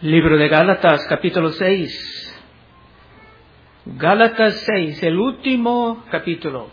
Libro de Gálatas, capítulo 6. Gálatas 6, el último capítulo.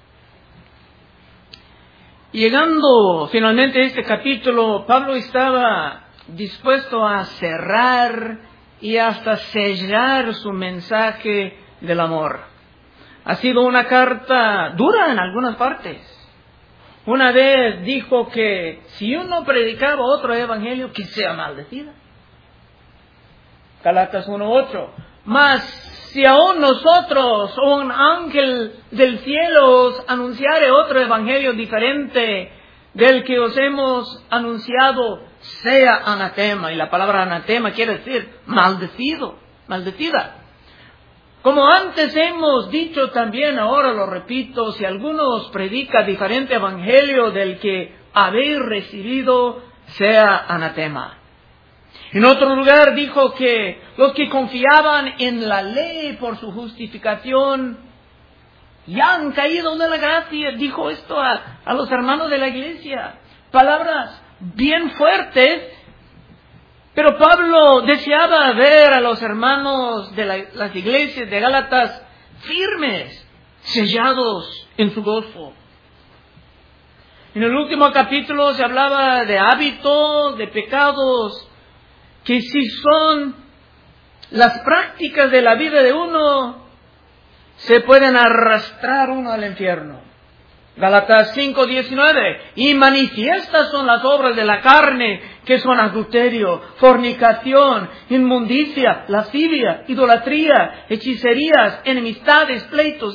Llegando finalmente a este capítulo, Pablo estaba dispuesto a cerrar y hasta sellar su mensaje del amor. Ha sido una carta dura en algunas partes. Una vez dijo que si uno predicaba otro evangelio, que sea maldecida. Gálatas 1:8. Mas si aún nosotros o un ángel del cielo os anunciare otro evangelio diferente del que os hemos anunciado, sea anatema. Y la palabra anatema quiere decir maldecido, maldecida. Como antes hemos dicho también, ahora lo repito, si alguno os predica diferente evangelio del que habéis recibido, sea anatema. En otro lugar dijo que los que confiaban en la ley por su justificación ya han caído de la gracia. Dijo esto a los hermanos de la iglesia. Palabras bien fuertes, pero Pablo deseaba ver a los hermanos de las iglesias de Gálatas firmes, sellados en su gozo. En el último capítulo se hablaba de hábitos, de pecados, que si son las prácticas de la vida de uno, se pueden arrastrar uno al infierno. Gálatas 5:19. Y manifiestas son las obras de la carne, que son adulterio, fornicación, inmundicia, lascivia, idolatría, hechicerías, enemistades, pleitos,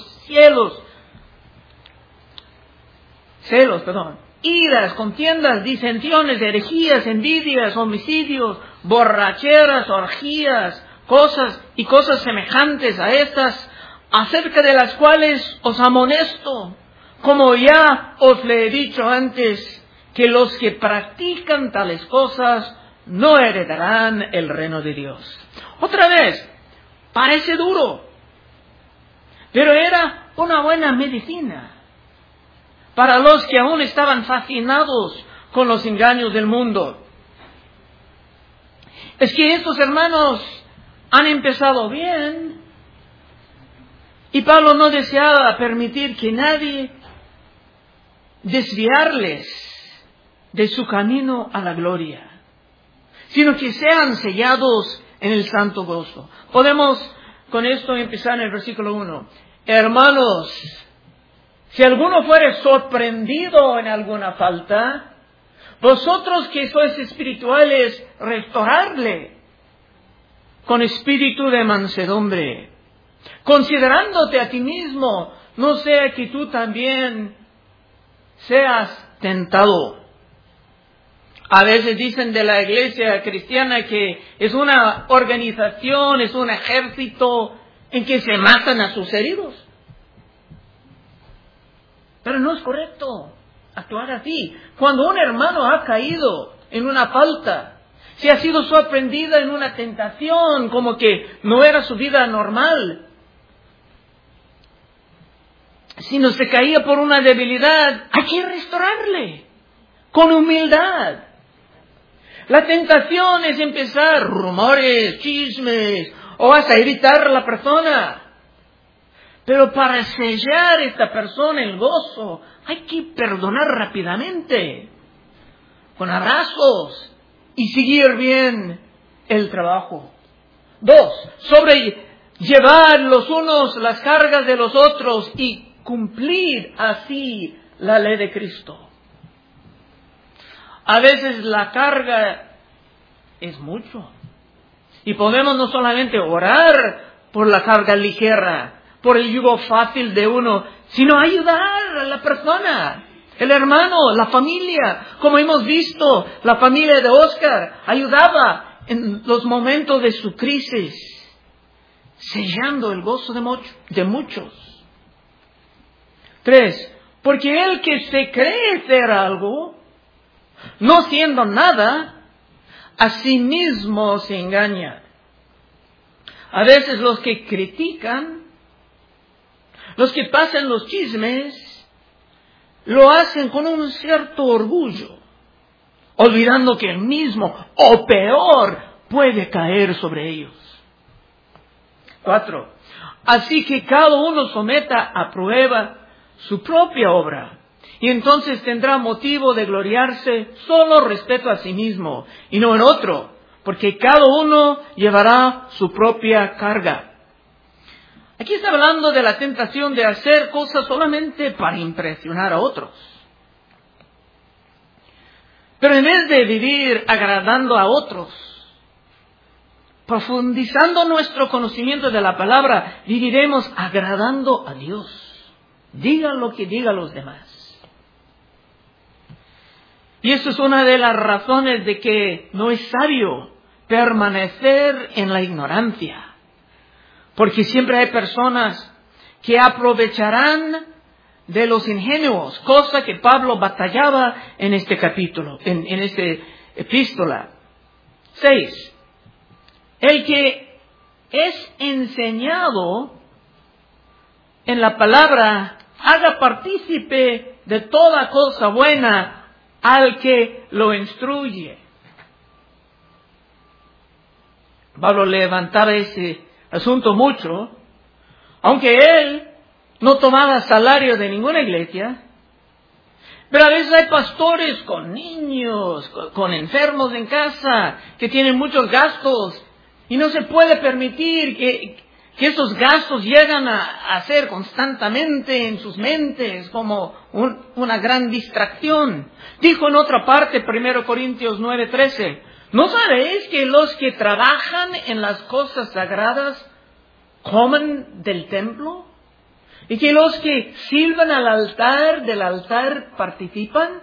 iras, contiendas, disensiones, herejías, envidias, homicidios, borracheras, orgías, cosas semejantes a estas, acerca de las cuales os amonesto, como ya os le he dicho antes, que los que practican tales cosas no heredarán el reino de Dios. Otra vez, parece duro, pero era una buena medicina para los que aún estaban fascinados con los engaños del mundo. Es que estos hermanos han empezado bien y Pablo no deseaba permitir que nadie desviarles de su camino a la gloria, sino que sean sellados en el santo gozo. Podemos con esto empezar en el versículo 1. Hermanos, si alguno fuere sorprendido en alguna falta, vosotros que sois espirituales, restaurarle con espíritu de mansedumbre, considerándote a ti mismo, no sea que tú también seas tentado. A veces dicen de la iglesia cristiana que es una organización, es un ejército en que se matan a sus heridos. Pero no es correcto actuar así. Cuando un hermano ha caído en una falta, si ha sido sorprendida en una tentación, como que no era su vida normal, sino se caía por una debilidad, hay que restaurarle con humildad. La tentación es empezar rumores, chismes, o hasta irritar a la persona. Pero para sellar a esta persona el gozo, hay que perdonar rápidamente, con abrazos, y seguir bien el trabajo. 2, sobrellevar los unos las cargas de los otros y cumplir así la ley de Cristo. A veces la carga es mucho, y podemos no solamente orar por la carga ligera, por el yugo fácil de uno, sino ayudar a la persona, el hermano, la familia. Como hemos visto, la familia de Oscar ayudaba en los momentos de su crisis, sellando el gozo de muchos. 3, porque el que se cree ser algo, no siendo nada, a sí mismo se engaña. A veces los que critican, los que pasan los chismes, lo hacen con un cierto orgullo, olvidando que el mismo, o peor, puede caer sobre ellos. 4. Así que cada uno someta a prueba su propia obra, y entonces tendrá motivo de gloriarse solo respecto a sí mismo, y no en otro, porque cada uno llevará su propia carga. Aquí está hablando de la tentación de hacer cosas solamente para impresionar a otros. Pero en vez de vivir agradando a otros, profundizando nuestro conocimiento de la palabra, viviremos agradando a Dios. Digan lo que digan los demás. Y eso es una de las razones de que no es sabio permanecer en la ignorancia. Porque siempre hay personas que aprovecharán de los ingenuos, cosa que Pablo batallaba en este capítulo, en esta epístola. 6. El que es enseñado en la palabra, haga partícipe de toda cosa buena al que lo instruye. Pablo levantaba ese asunto mucho, aunque él no tomaba salario de ninguna iglesia, pero a veces hay pastores con niños, con enfermos en casa, que tienen muchos gastos, y no se puede permitir que esos gastos llegan a ser constantemente en sus mentes como una gran distracción. Dijo en otra parte, 1 Corintios 9:13, ¿no sabéis que los que trabajan en las cosas sagradas comen del templo? ¿Y que los que sirven del altar participan?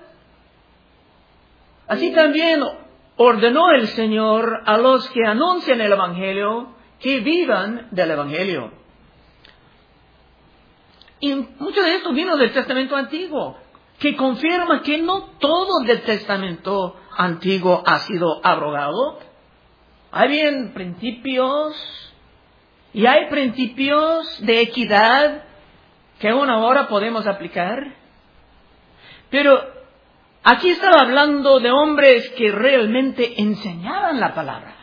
Así también ordenó el Señor a los que anuncian el Evangelio que vivan del Evangelio. Y mucho de esto vino del Testamento Antiguo, que confirma que no todo del Testamento Antiguo ha sido abrogado. Hay bien principios, y hay principios de equidad que aún ahora podemos aplicar. Pero aquí estaba hablando de hombres que realmente enseñaban la palabra.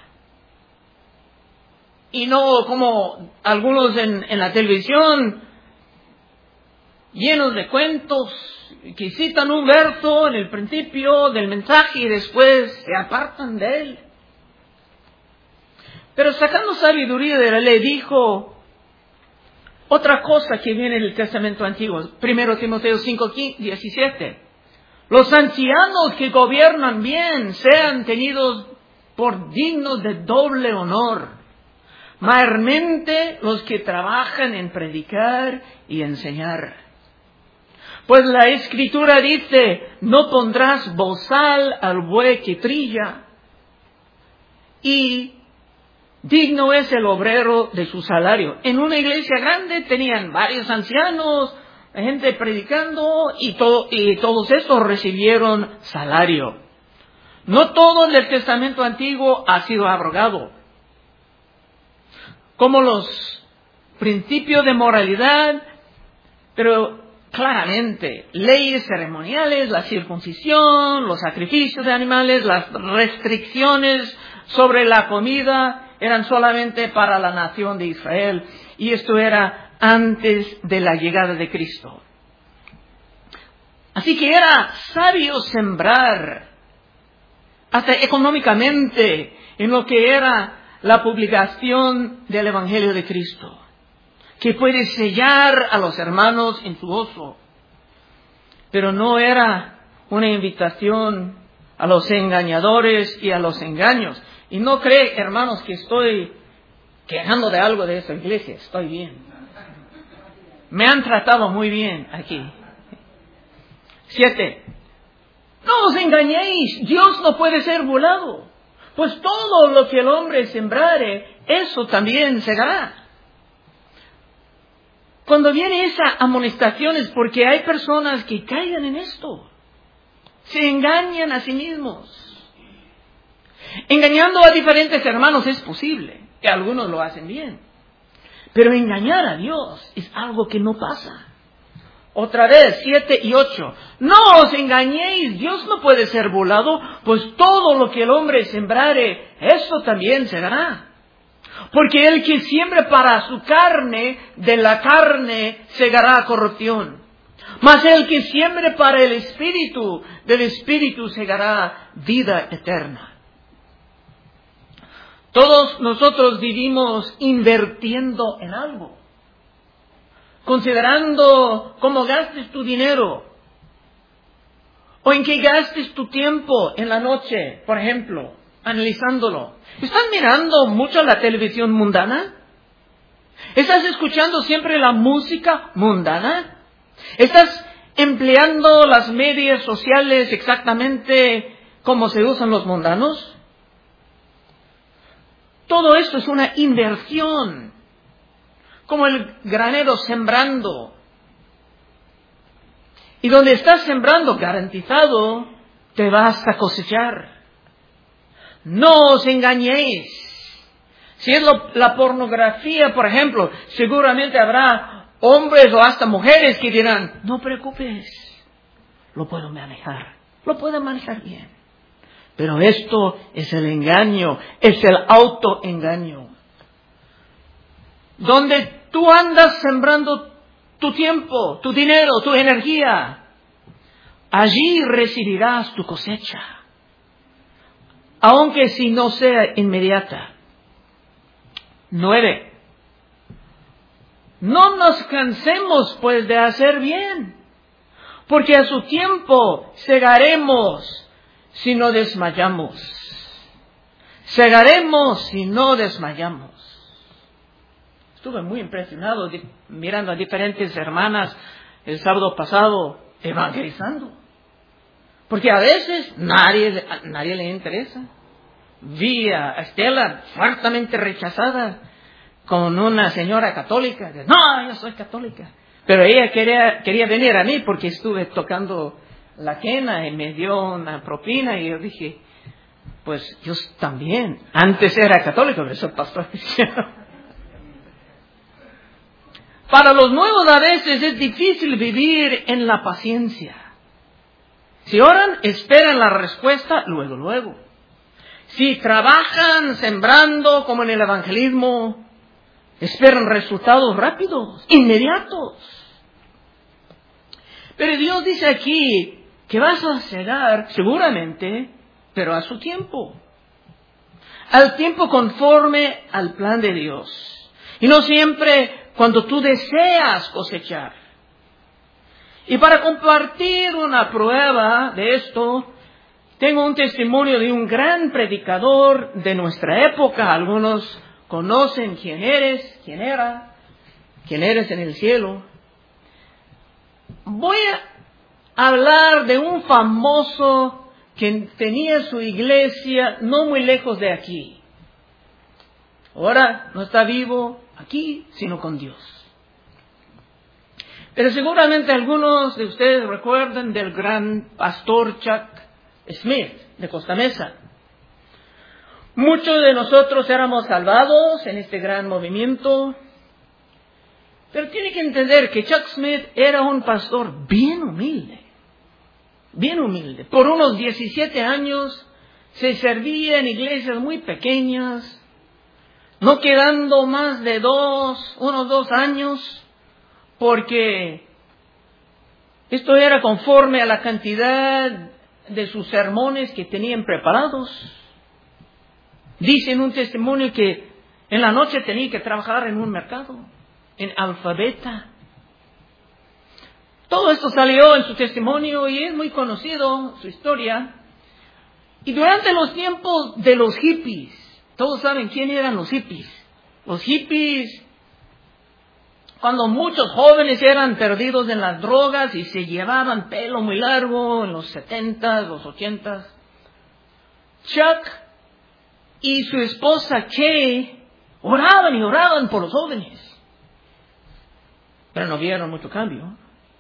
Y no como algunos en la televisión, llenos de cuentos, que citan un verso en el principio del mensaje y después se apartan de él. Pero sacando sabiduría de la ley, dijo otra cosa que viene del Testamento Antiguo. 1 Timoteo 5:17. Los ancianos que gobiernan bien sean tenidos por dignos de doble honor, mayormente los que trabajan en predicar y enseñar. Pues la Escritura dice, no pondrás bozal al buey que trilla, y digno es el obrero de su salario. En una iglesia grande tenían varios ancianos, gente predicando, y todos estos recibieron salario. No todo el Testamento Antiguo ha sido abrogado. Como los principios de moralidad, pero claramente leyes ceremoniales, la circuncisión, los sacrificios de animales, las restricciones sobre la comida eran solamente para la nación de Israel, y esto era antes de la llegada de Cristo. Así que era sabio sembrar hasta económicamente en lo que era la publicación del Evangelio de Cristo, que puede sellar a los hermanos en su gozo. Pero no era una invitación a los engañadores y a los engaños. Y no cree, hermanos, que estoy quejando de algo de esa iglesia. Estoy bien. Me han tratado muy bien aquí. 7. No os engañéis, Dios no puede ser burlado. Pues todo lo que el hombre sembrare, eso también segará. Cuando viene esa amonestación es porque hay personas que caigan en esto. Se engañan a sí mismos. Engañando a diferentes hermanos es posible, que algunos lo hacen bien. Pero engañar a Dios es algo que no pasa. Otra vez, 7 y 8. No os engañéis, Dios no puede ser burlado, pues todo lo que el hombre sembrare, eso también segará. Porque el que siembre para su carne, de la carne segará corrupción. Mas el que siembre para el Espíritu, del Espíritu segará vida eterna. Todos nosotros vivimos invirtiendo en algo, considerando cómo gastes tu dinero, o en qué gastes tu tiempo en la noche, por ejemplo, analizándolo. ¿Estás mirando mucho la televisión mundana? ¿Estás escuchando siempre la música mundana? ¿Estás empleando las medias sociales exactamente como se usan los mundanos? Todo esto es una inversión, como el granero sembrando. Y donde estás sembrando, garantizado, te vas a cosechar. No os engañéis. Si es la pornografía, por ejemplo, seguramente habrá hombres o hasta mujeres que dirán, no preocupes, lo puedo manejar bien. Pero esto es el engaño, es el autoengaño. Donde tú andas sembrando tu tiempo, tu dinero, tu energía, allí recibirás tu cosecha, aunque si no sea inmediata. 9. No nos cansemos pues de hacer bien, porque a su tiempo segaremos si no desmayamos. Segaremos si no desmayamos. Estuve muy impresionado mirando a diferentes hermanas el sábado pasado evangelizando. Porque a veces nadie le interesa. Vi a Estela fuertemente rechazada con una señora católica. No, yo soy católica. Pero ella quería venir a mí porque estuve tocando la quena y me dio una propina y yo dije, pues yo también. Antes era católico, pero soy pastor cristiano. Para los nuevos a veces es difícil vivir en la paciencia. Si oran, esperan la respuesta luego. Si trabajan sembrando como en el evangelismo, esperan resultados rápidos, inmediatos. Pero Dios dice aquí que vas a segar seguramente, pero a su tiempo. Al tiempo conforme al plan de Dios. Y no siempre cuando tú deseas cosechar. Y para compartir una prueba de esto, tengo un testimonio de un gran predicador de nuestra época. Algunos conocen quién eres en el cielo. Voy a hablar de un famoso que tenía su iglesia no muy lejos de aquí. Ahora no está vivo aquí, sino con Dios. Pero seguramente algunos de ustedes recuerdan del gran pastor Chuck Smith de Costa Mesa. Muchos de nosotros éramos salvados en este gran movimiento. Pero tiene que entender que Chuck Smith era un pastor bien humilde. Por unos 17 años se servía en iglesias muy pequeñas, no quedando más de unos 2 años, porque esto era conforme a la cantidad de sus sermones que tenían preparados. Dice en un testimonio que en la noche tenía que trabajar en un mercado, en Alfabeta. Todo esto salió en su testimonio y es muy conocido su historia. Y durante los tiempos de los hippies, todos saben quién eran los hippies. Los hippies, cuando muchos jóvenes eran perdidos en las drogas y se llevaban pelo muy largo en los 70s, los 80s, Chuck y su esposa Kay oraban por los jóvenes. Pero no vieron mucho cambio.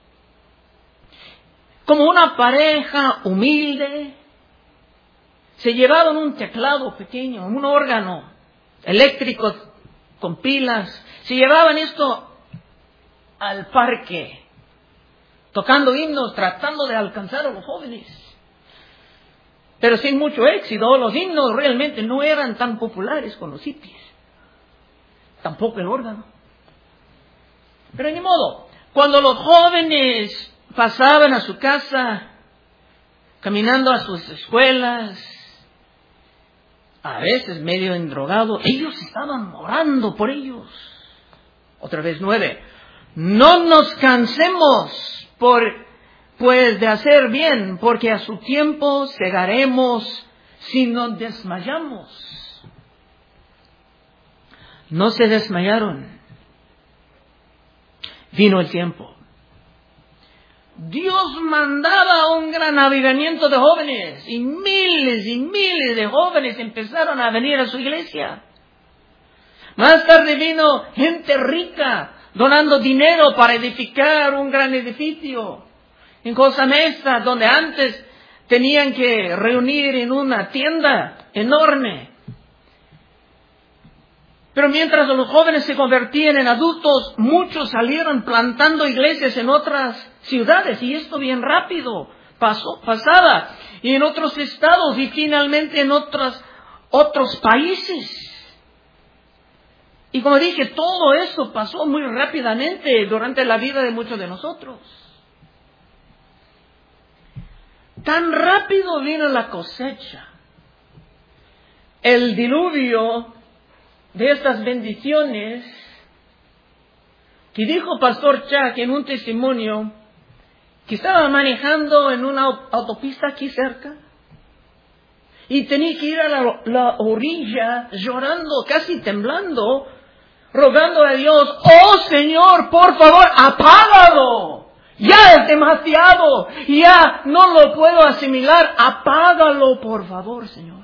Como una pareja humilde, se llevaban un teclado pequeño, un órgano eléctrico con pilas. Se llevaban esto al parque tocando himnos, tratando de alcanzar a los jóvenes. Pero sin mucho éxito. Los himnos realmente no eran tan populares con los hippies. Tampoco el órgano. Pero ni modo, cuando los jóvenes pasaban a su casa, caminando a sus escuelas, a veces medio endrogados, ellos estaban orando por ellos. Otra vez 9. No nos cansemos pues de hacer bien, porque a su tiempo segaremos si no desmayamos. No se desmayaron. Vino el tiempo. Dios mandaba un gran avivamiento de jóvenes y miles de jóvenes empezaron a venir a su iglesia. Más tarde vino gente rica donando dinero para edificar un gran edificio en Costa Mesa, donde antes tenían que reunir en una tienda enorme. Pero mientras los jóvenes se convertían en adultos, muchos salieron plantando iglesias en otras ciudades, y esto bien rápido pasaba, y en otros estados, y finalmente en otros países. Y como dije, todo eso pasó muy rápidamente durante la vida de muchos de nosotros. Tan rápido vino la cosecha, el diluvio de estas bendiciones, que dijo Pastor Chuck en un testimonio que estaba manejando en una autopista aquí cerca y tenía que ir a la orilla llorando, casi temblando, rogando a Dios: oh Señor, por favor, apágalo, ya es demasiado, ya no lo puedo asimilar, apágalo por favor, Señor.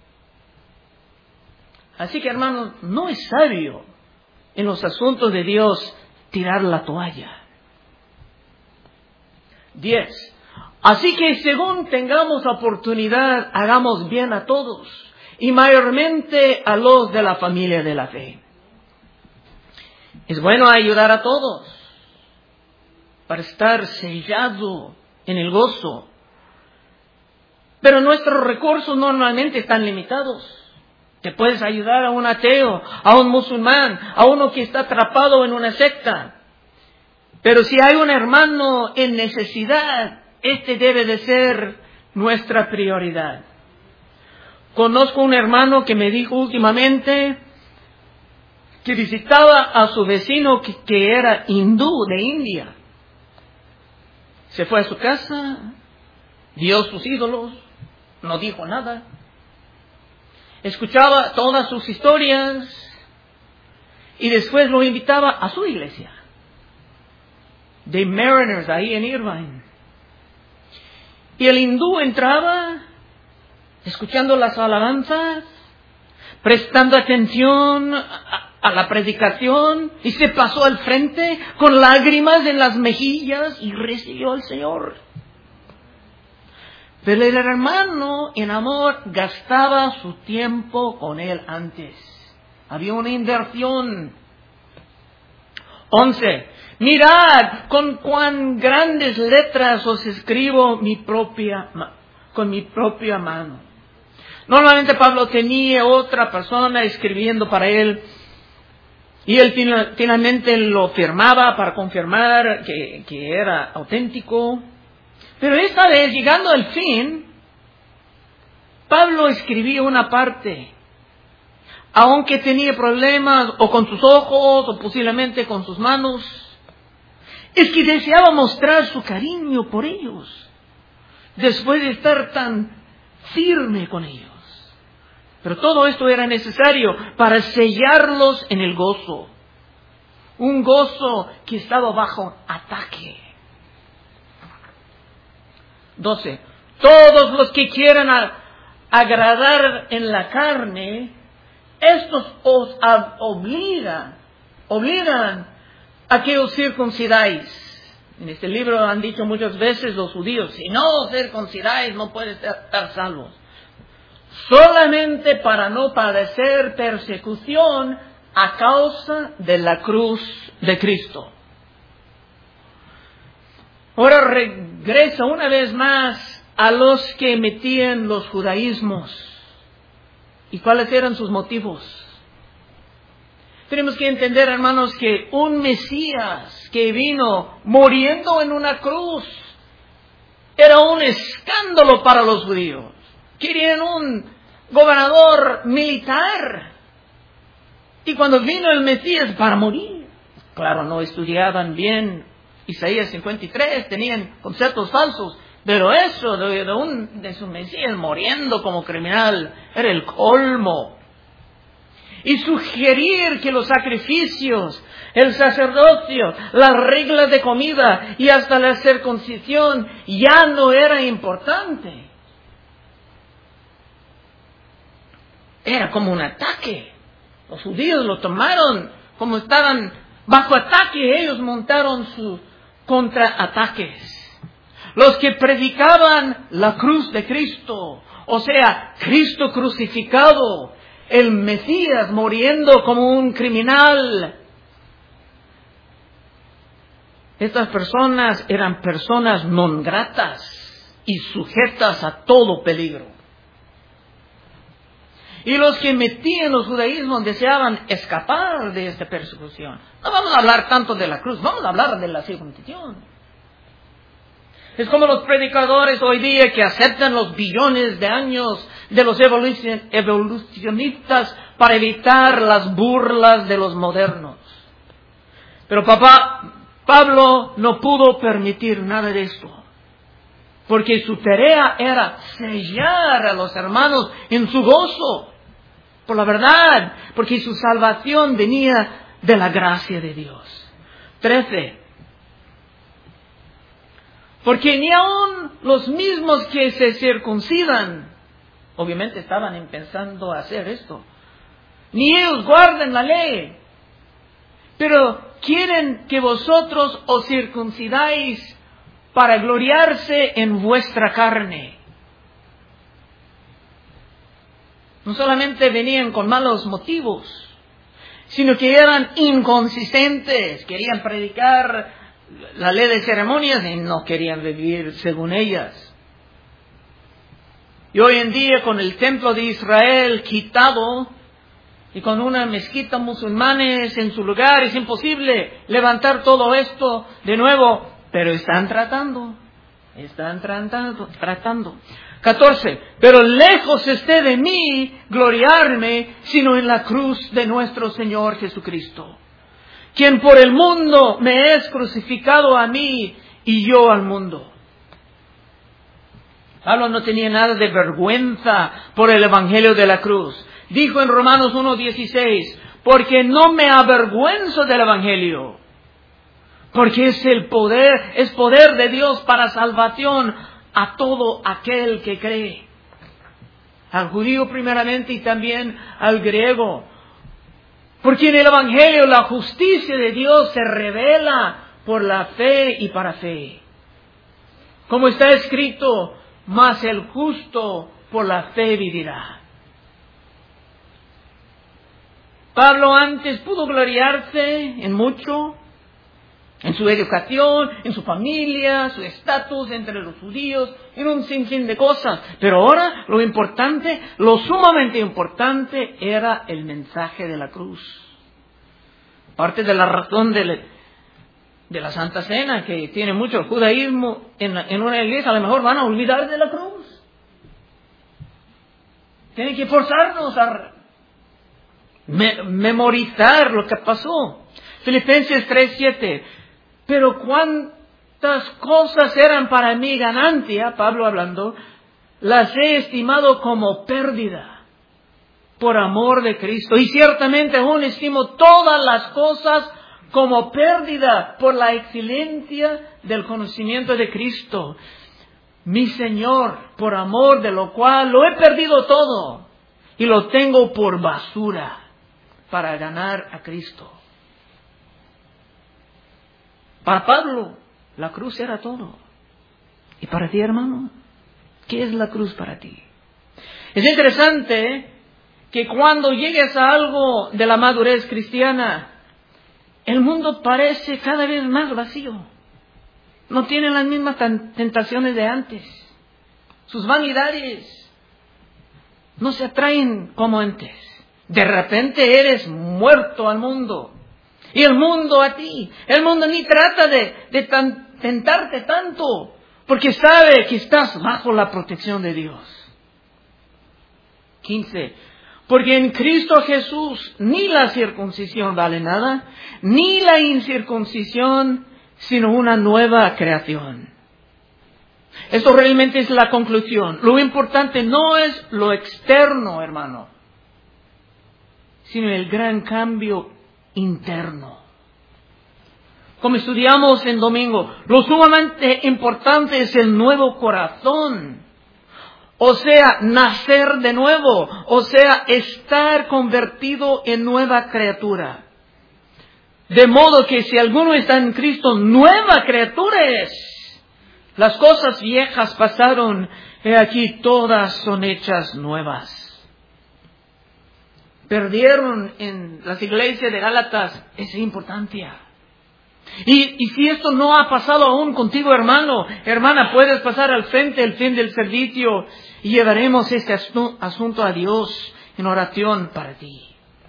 Así que, hermanos, no es sabio en los asuntos de Dios tirar la toalla. 10. Así que según tengamos oportunidad, hagamos bien a todos, y mayormente a los de la familia de la fe. Es bueno ayudar a todos para estar sellado en el gozo. Pero nuestros recursos normalmente están limitados. Te puedes ayudar a un ateo, a un musulmán, a uno que está atrapado en una secta. Pero si hay un hermano en necesidad, este debe de ser nuestra prioridad. Conozco un hermano que me dijo últimamente que visitaba a su vecino que era hindú de India. Se fue a su casa, vio sus ídolos, no dijo nada. Escuchaba todas sus historias y después lo invitaba a su iglesia de Mariners ahí en Irvine. Y el hindú entraba escuchando las alabanzas, prestando atención a la predicación, y se pasó al frente con lágrimas en las mejillas y recibió al Señor. Pero el hermano en amor gastaba su tiempo con él antes. Había una inversión. 11. Mirad con cuán grandes letras os escribo con mi propia mano. Normalmente Pablo tenía otra persona escribiendo para él, y él finalmente lo firmaba para confirmar que era auténtico. Pero esta vez, llegando al fin, Pablo escribía una parte. Aunque tenía problemas o con sus ojos o posiblemente con sus manos, es que deseaba mostrar su cariño por ellos, después de estar tan firme con ellos. Pero todo esto era necesario para sellarlos en el gozo. Un gozo que estaba bajo ataque. 12. Todos los que quieran agradar en la carne, estos os obligan a que os circuncidáis. En este libro han dicho muchas veces los judíos: si no os circuncidáis no puedes estar salvos. Solamente para no padecer persecución a causa de la cruz de Cristo. Ahora regresa una vez más a los que metían los judaísmos. ¿Y cuáles eran sus motivos? Tenemos que entender, hermanos, que un Mesías que vino muriendo en una cruz era un escándalo para los judíos. Querían un gobernador militar. Y cuando vino el Mesías para morir, claro, no estudiaban bien Isaías 53, tenían conceptos falsos. Pero eso de su Mesías muriendo como criminal era el colmo. Y sugerir que los sacrificios, el sacerdocio, las reglas de comida y hasta la circuncisión ya no era importante. Era como un ataque. Los judíos lo tomaron como estaban bajo ataque. Ellos montaron sus contraataques. Los que predicaban la cruz de Cristo, o sea, Cristo crucificado, el Mesías muriendo como un criminal. Estas personas eran personas non gratas y sujetas a todo peligro. Y los que metían los judaísmos deseaban escapar de esta persecución. No vamos a hablar tanto de la cruz, vamos a hablar de la circuncisión. Es como los predicadores hoy día que aceptan los billones de años de los evolucionistas para evitar las burlas de los modernos. Pero Pablo no pudo permitir nada de esto, porque su tarea era sellar a los hermanos en su gozo por la verdad, porque su salvación venía de la gracia de Dios. 13. Porque ni aun los mismos que se circuncidan, obviamente estaban empezando a hacer esto, ni ellos guardan la ley, pero quieren que vosotros os circuncidáis para gloriarse en vuestra carne. No solamente venían con malos motivos, sino que eran inconsistentes, querían predicar la ley de ceremonias y no querían vivir según ellas. Y hoy en día, con el templo de Israel quitado y con una mezquita musulmanes en su lugar, es imposible levantar todo esto de nuevo, pero están tratando. 14. Pero lejos esté de mí gloriarme, sino en la cruz de nuestro Señor Jesucristo, quien por el mundo me es crucificado a mí y yo al mundo. Pablo no tenía nada de vergüenza por el evangelio de la cruz. Dijo en Romanos 1:16, porque no me avergüenzo del evangelio, porque es poder de Dios para salvación a todo aquel que cree, al judío primeramente y también al griego. Porque en el evangelio la justicia de Dios se revela por la fe y para fe. Como está escrito, mas el justo por la fe vivirá. Pablo antes pudo gloriarse en mucho, en su educación, en su familia, su estatus entre los judíos, en un sinfín de cosas. Pero ahora lo importante, lo sumamente importante, era el mensaje de la cruz. Parte de la razón de la Santa Cena, que tiene mucho judaísmo en una iglesia, a lo mejor van a olvidar de la cruz. Tienen que forzarnos a memorizar lo que pasó. Filipenses 3:7. Pero cuántas cosas eran para mí ganancia, Pablo hablando, las he estimado como pérdida por amor de Cristo. Y ciertamente aún estimo todas las cosas como pérdida por la excelencia del conocimiento de Cristo, mi Señor, por amor de lo cual lo he perdido todo y lo tengo por basura para ganar a Cristo. Para Pablo, la cruz era todo. ¿Y para ti, hermano? ¿Qué es la cruz para ti? Es interesante que cuando llegues a algo de la madurez cristiana, el mundo parece cada vez más vacío. no tienen las mismas tentaciones de antes. Sus vanidades no se atraen como antes. De repente eres muerto al mundo. Y el mundo a ti. El mundo ni trata de tentarte tanto. Porque sabe que estás bajo la protección de Dios. 15. Porque en Cristo Jesús ni la circuncisión vale nada, ni la incircuncisión, sino una nueva creación. Esto realmente es la conclusión. Lo importante no es lo externo, hermano, sino el gran cambio interno. Como estudiamos en domingo, lo sumamente importante es el nuevo corazón. O sea, nacer de nuevo. O sea, estar convertido en nueva criatura. De modo que si alguno está en Cristo, nueva criatura es. Las cosas viejas pasaron, he aquí todas son hechas nuevas. Perdieron en las iglesias de Gálatas esa importancia. Y si esto no ha pasado aún contigo, hermano, hermana, puedes pasar al frente el fin del servicio y llevaremos este asunto a Dios en oración para ti.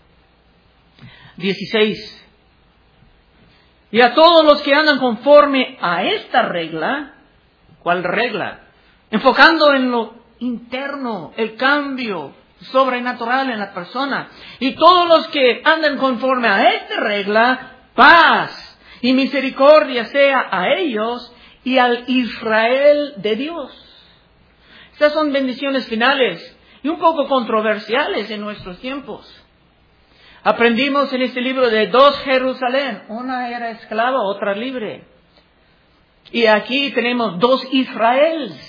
16. Y a todos los que andan conforme a esta regla, ¿cuál regla? Enfocando en lo interno, el cambio sobrenatural en la persona. Y todos los que andan conforme a esta regla, paz y misericordia sea a ellos y al Israel de Dios. Estas son bendiciones finales y un poco controversiales en nuestros tiempos. Aprendimos en este libro de dos Jerusalén. Una era esclava, otra libre. Y aquí tenemos dos Israels.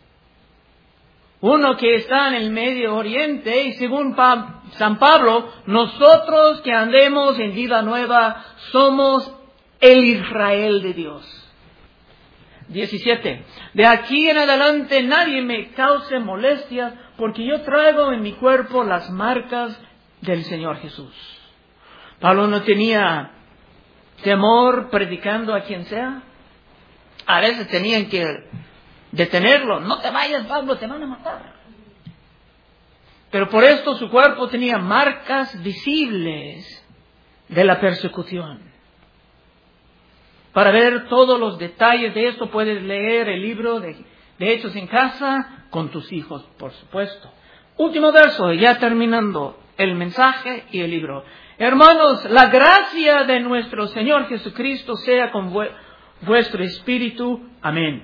Uno que está en el Medio Oriente y según San Pablo, nosotros que andemos en vida nueva somos el Israel de Dios. 17. De aquí en adelante nadie me cause molestias porque yo traigo en mi cuerpo las marcas del Señor Jesús. Pablo no tenía temor predicando a quien sea. A veces tenían que detenerlo. No te vayas, Pablo, te van a matar. Pero por esto su cuerpo tenía marcas visibles de la persecución. Para ver todos los detalles de esto puedes leer el libro de Hechos en casa con tus hijos, por supuesto. Último verso, ya terminando el mensaje y el libro. Hermanos, la gracia de nuestro Señor Jesucristo sea con vuestro espíritu. Amén.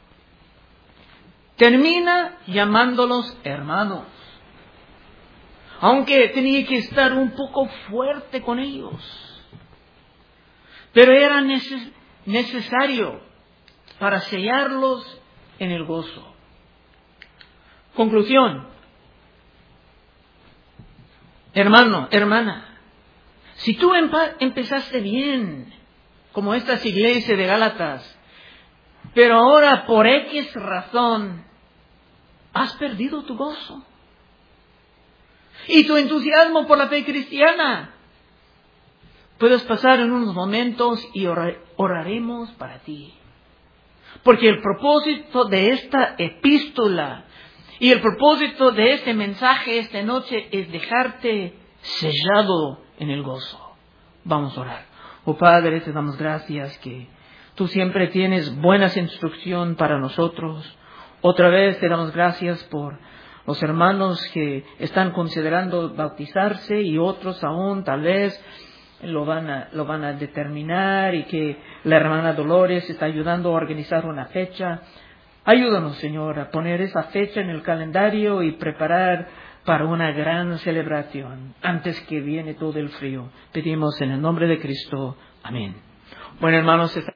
Termina llamándolos hermanos. Aunque tenía que estar un poco fuerte con ellos. Pero era necesario para sellarlos en el gozo. Conclusión. Hermano, hermana, si tú empezaste bien, como estas iglesias de Gálatas, pero ahora por X razón has perdido tu gozo y tu entusiasmo por la fe cristiana, puedes pasar en unos momentos y oraremos para ti. Porque el propósito de esta epístola y el propósito de este mensaje esta noche es dejarte sellado en el gozo. Vamos a orar. Oh Padre, te damos gracias que tú siempre tienes buenas instrucciones para nosotros. Otra vez te damos gracias por los hermanos que están considerando bautizarse y otros aún tal vez lo van a determinar y que la hermana Dolores está ayudando a organizar una fecha. Ayúdanos, Señor, a poner esa fecha en el calendario y preparar para una gran celebración antes que viene todo el frío. Pedimos en el nombre de Cristo. Amén. Bueno, hermanos,